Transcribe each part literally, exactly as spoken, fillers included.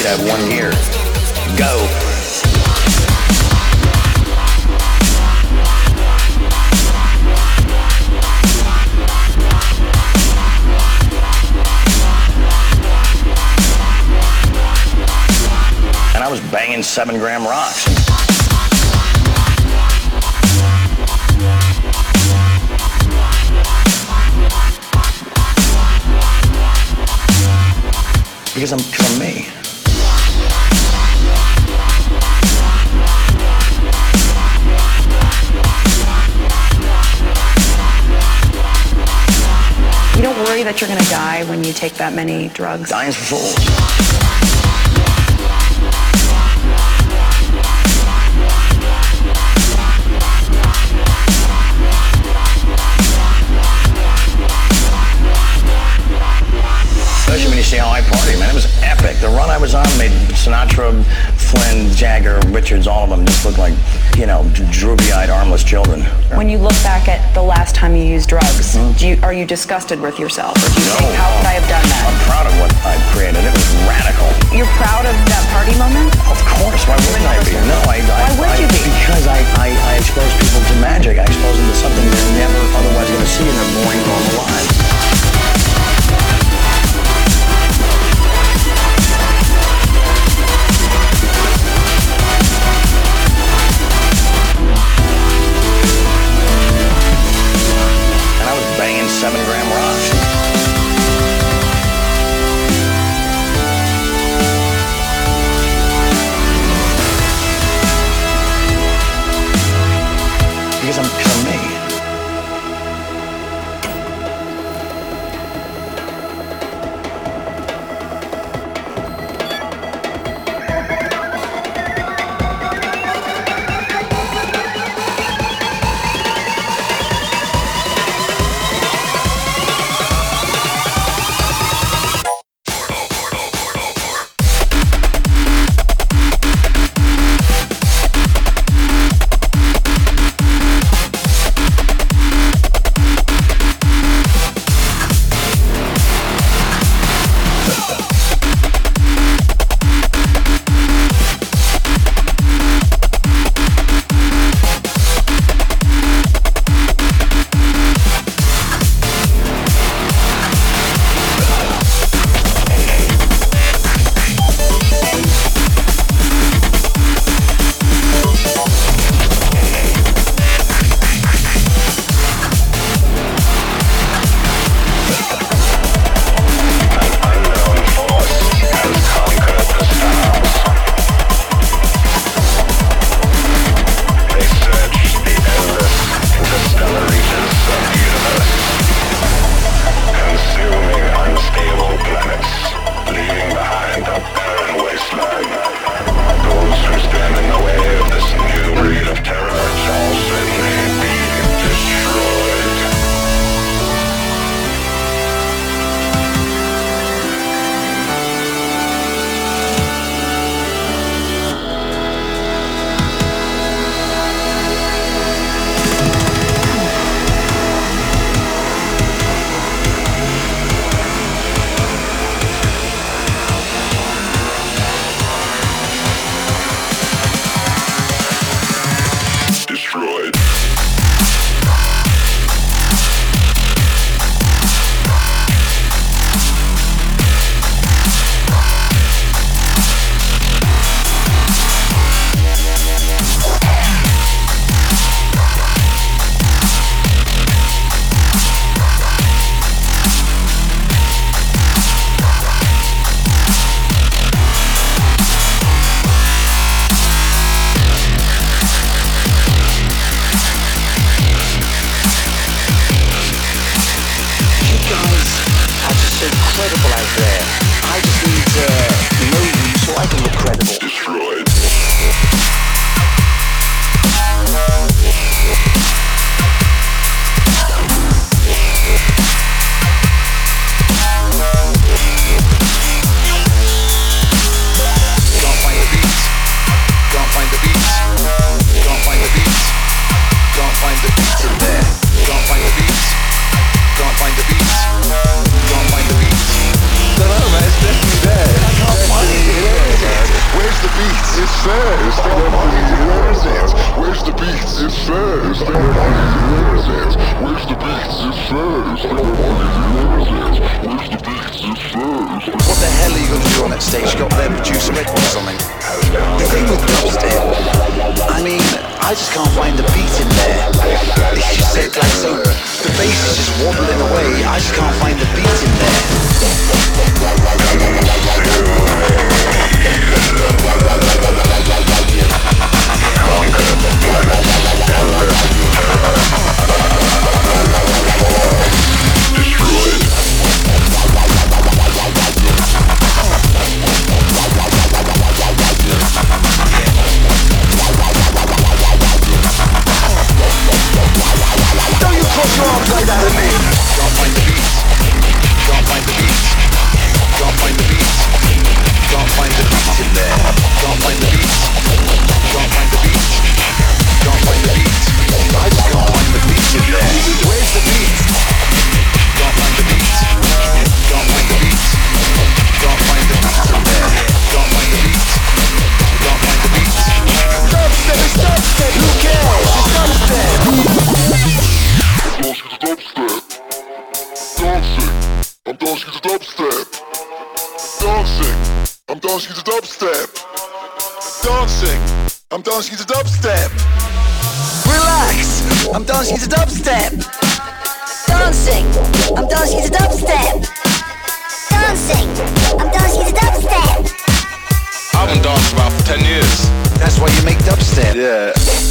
to have one year. Go. And I was banging seven gram rocks. Because I'm, because I'm me. You don't worry that you're going to die when you take that many drugs? Dying's for fools. Especially when you see how I party, man. It was epic. The run I was on made Sinatra, Flynn, Jagger, Richards, all of them just look like, you know, droopy-eyed, armless children. When you look back at the last time you used drugs, mm-hmm. do you, are you disgusted with yourself? Or do you no, think, how could I have done that? I'm proud of what I created. It was radical. You're proud of that party moment? Of course. Why wouldn't I be? No, I... I Why would I, you be? Because I, I, I expose people to magic. I expose them to something they're never otherwise going to see in their boring, normal lives. Seven gram rocks. says nobody wears it. Where's the beats? It says nobody wears it. Where's the beats? It says nobody wears it. Where's the beats? It says. What the hell are you gonna do on that stage? You got their producer record or something? The thing with dubstep, I mean, I just can't find the beat in there. It's just like, like so, the bass is just wobbling away. I just can't find the beat in there. Don't you cross your arms like that at me? Can't find the beat. Can't find the beat. Can't find the beat. Can't find the beat in there. Can't find the beat. Can't find the beat. Can't find the beat. I just can't find the beat in there. Where's the beat? Can't find the beat. Can't find the beat. Can't find the beat in there. Can't find the beat. Can't find the beat. Dubstep is dubstep. Who cares? It's dubstep. I'm dancing to dubstep. Dancing. I'm dancing to dubstep. Dancing. I'm dancing to dubstep. Relax. I'm dancing to dubstep. Dancing, I'm dancing to dubstep. Dancing, I'm dancing to dubstep. I haven't danced about for ten years. That's why you make dubstep. Yeah.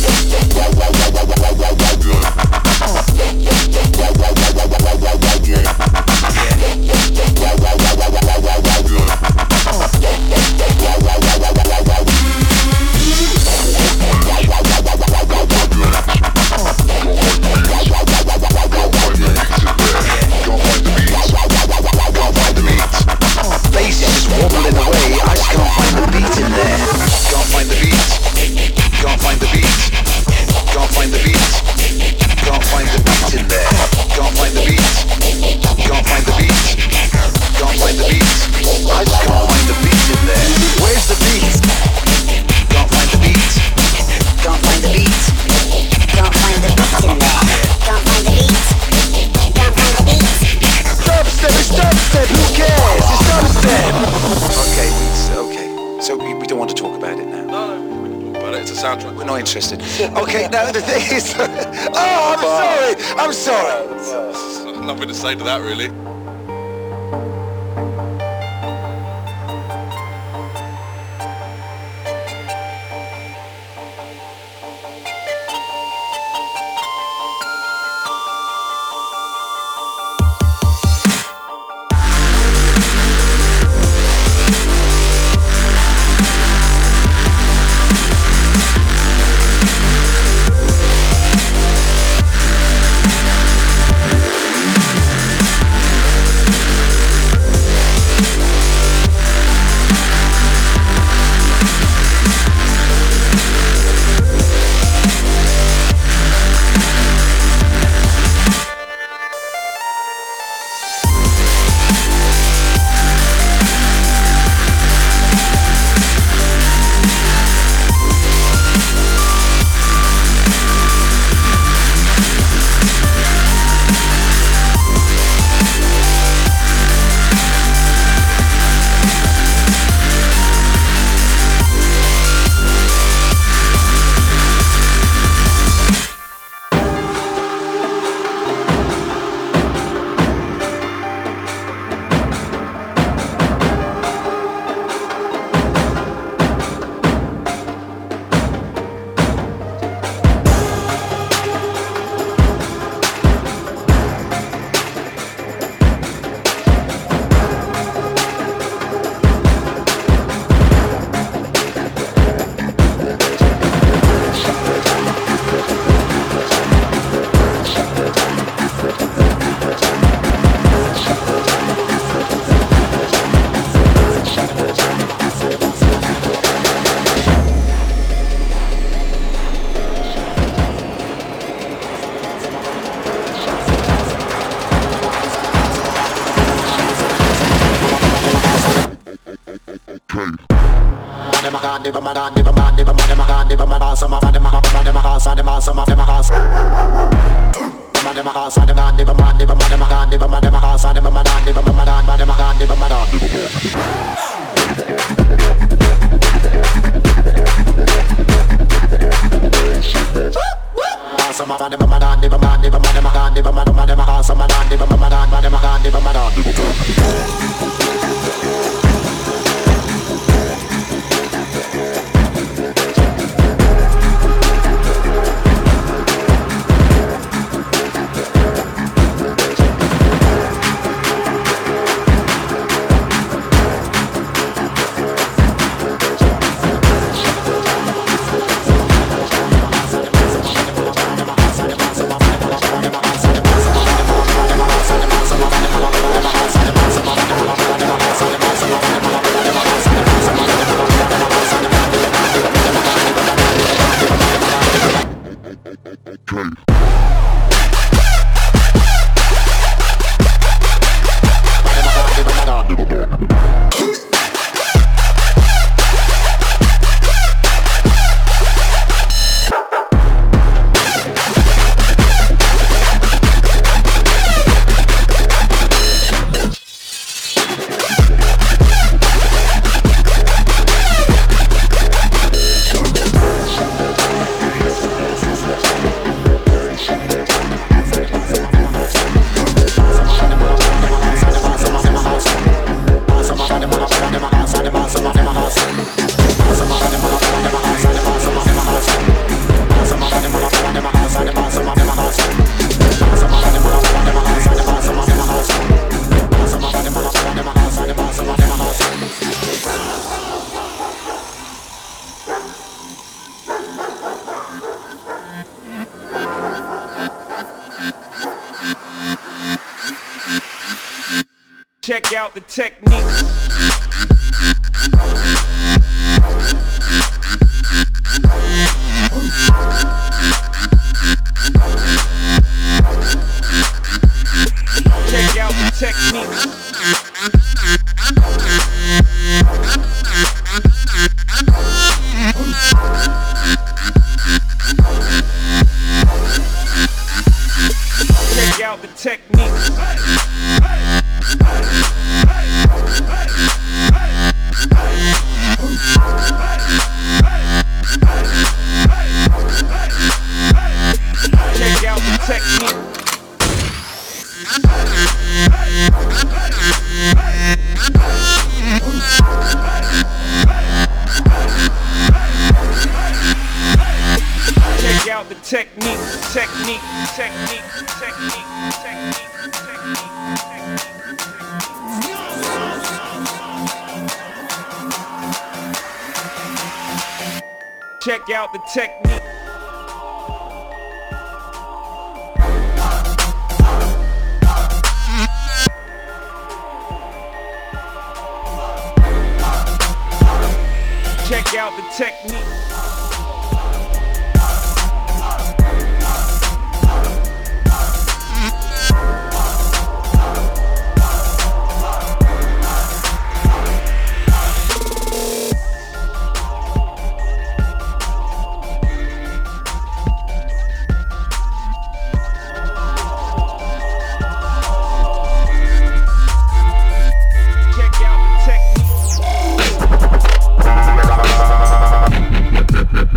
Bass is just wobbling away. I just can't find the beat in there. Can't find the beat. Can't find the beat. Can't find the beat. Can't find the beat in there. Can't find the beat. Can't find the beat. Can't find the beat. I just can't find the beat in there. Where's the beat? Can't find the beat. Can't find the beat. Can't find the beat in there. Can't find the beat. Can't find the beat. Dubstep is dubstep. Who cares? It's dubstep. Okay, beats. Okay. So we, we don't want to talk about it now. No, no, we can talk about it. It's a soundtrack. We're not interested. Okay, now the thing is... oh, I'm sorry! I'm sorry! Nothing to say to that, really. Check out the techniques. Check out the techniques. Check out the techniques. Check out the technique. Check out the technique, technique, technique, technique, technique, technique, technique. Check out the technique. Check out the technique. Check out the technique.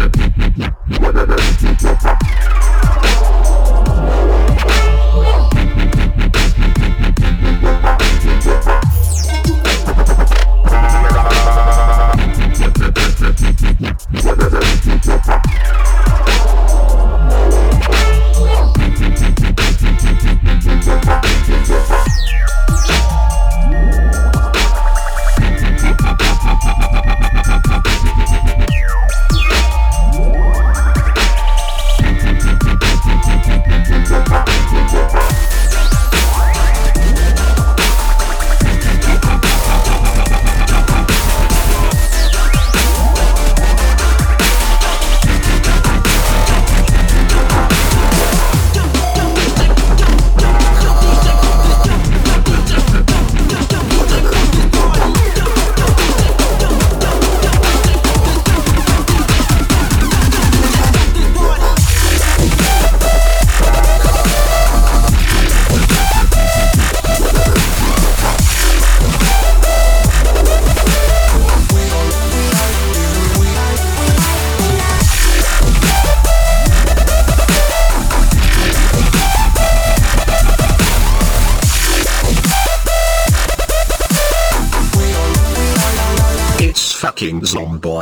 fucking zomboid.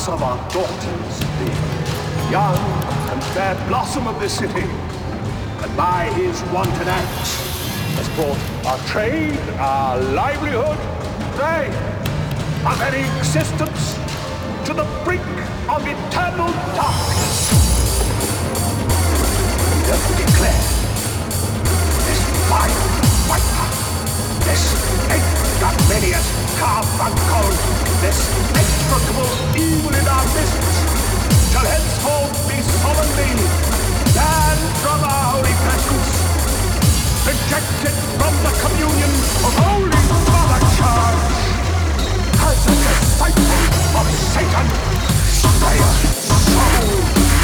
us of our daughters, the young and fair blossom of the city, and by his wanton acts has brought our trade, our livelihood, nay, our very existence to the brink of eternal darkness. We therefore declare this vile viper, this ignominious carbuncle, this inexplicable evil in our midst, shall henceforth be solemnly banned from our holy presence, rejected from the communion of Holy Mother Church, as a disciple of Satan, slayer, soul,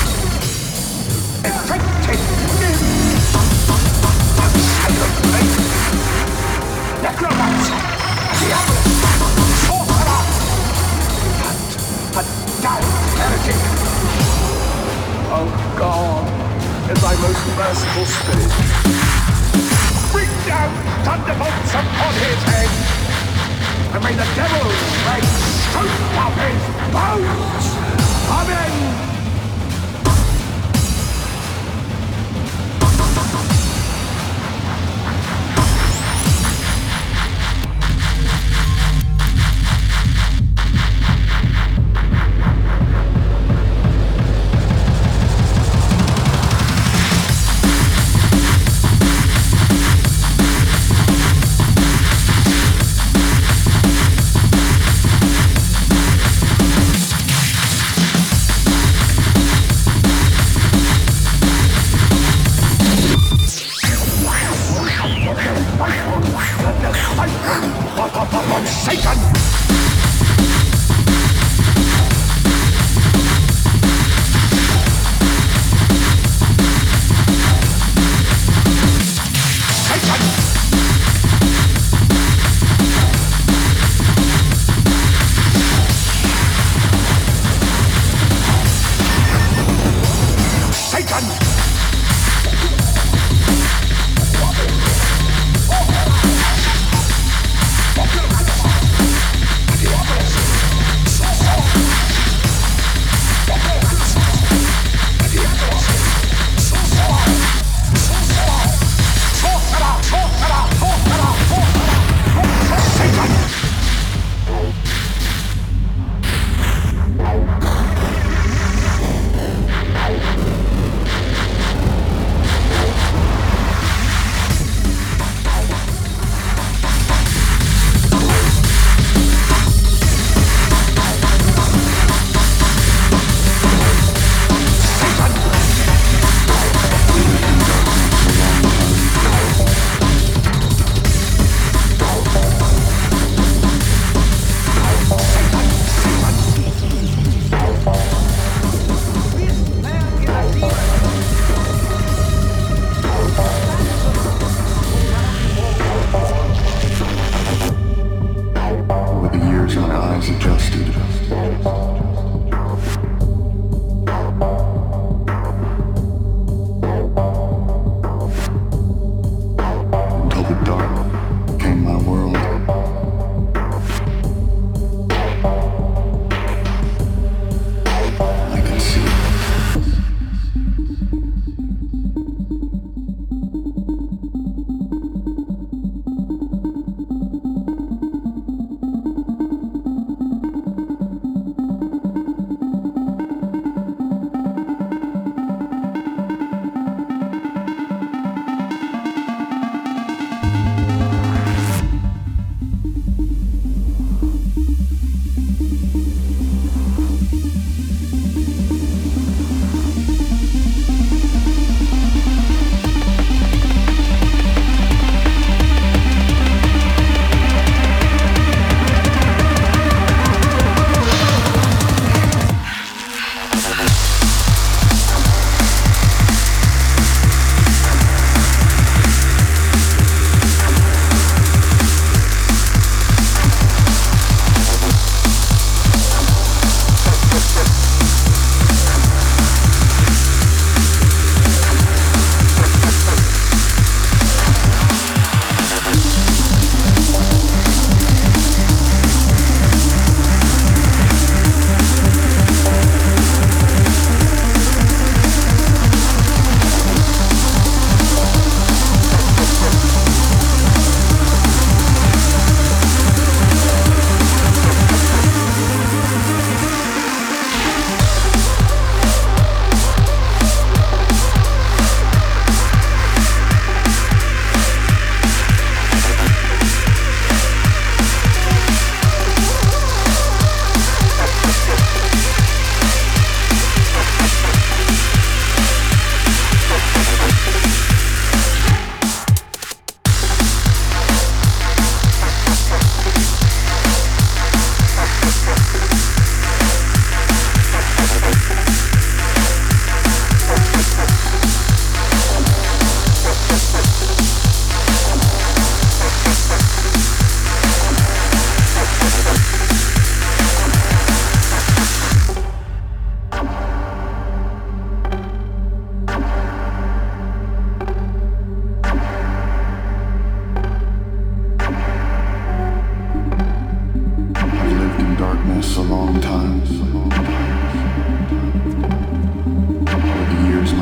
infected nymph, silent maiden, necromancer, diabolist, sorcerer, and a damned heretic. Oh God, in thy most merciful spirit, bring down thunderbolts upon his head, and may the devil's legs shoot off his bones! Amen!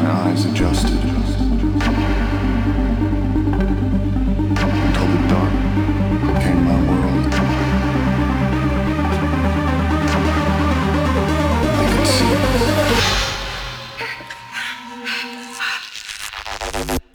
My eyes adjusted until the dark became my world. I could see.